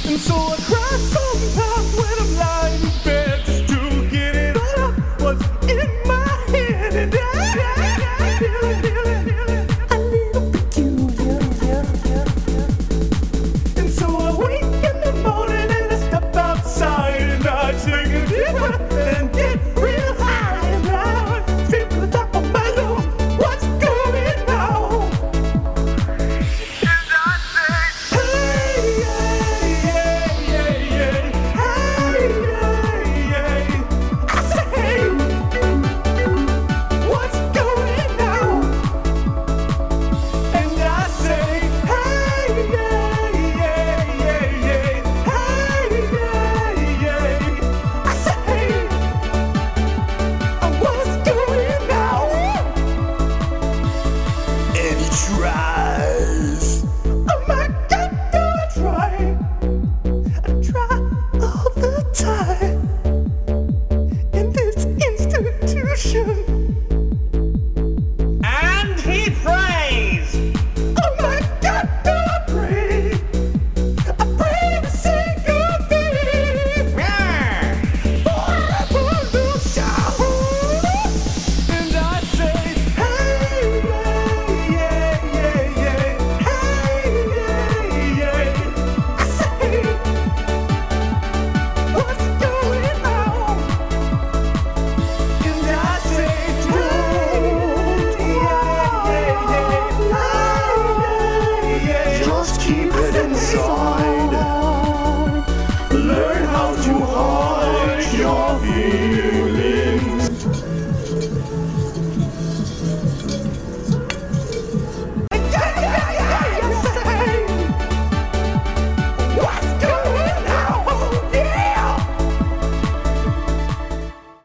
And so I cry sometimes when I'm lying in bed just to get it all out what's in my head. And I feel a little peculiar. And so I wake in the morning and I step outside and I take a deep breath and get real high. And I feel to the top of my lungs what's going on. And I say, hey, yeah, yeah, yeah, hey, yeah, yeah. I say, hey, what's going on? And I say, hey, yeah, yeah, yeah, yeah, hey, yeah, yeah. I say, hey, what's going on? And he tries. Oh my God, do I try? I try all the time in this institution. And he prays. Oh my God, do I pray? I pray to see your face. And I say, hey, yeah, yeah, yeah, hey, yeah, yeah. I say, what's going on? And I say, don't, yeah, yeah, yeah, hey, yeah, yeah. Just keep